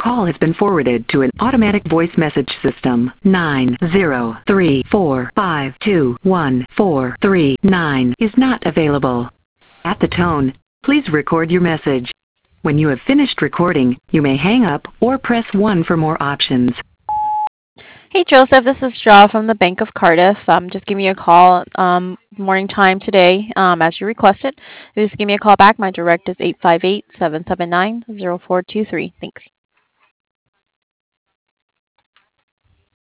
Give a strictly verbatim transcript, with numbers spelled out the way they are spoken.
call has been forwarded to an automatic voice message system. nine zero three four five two one four three nine is not available. At the tone, please record your message. When you have finished recording, you may hang up or press one for more options. Hey Joseph, this is Shaw from the Bank of Cardiff. Um, just give me a call um, morning time today um, as you requested. Just give me a call back. My direct is eight five eight, seven seven nine, zero four two three. Thanks.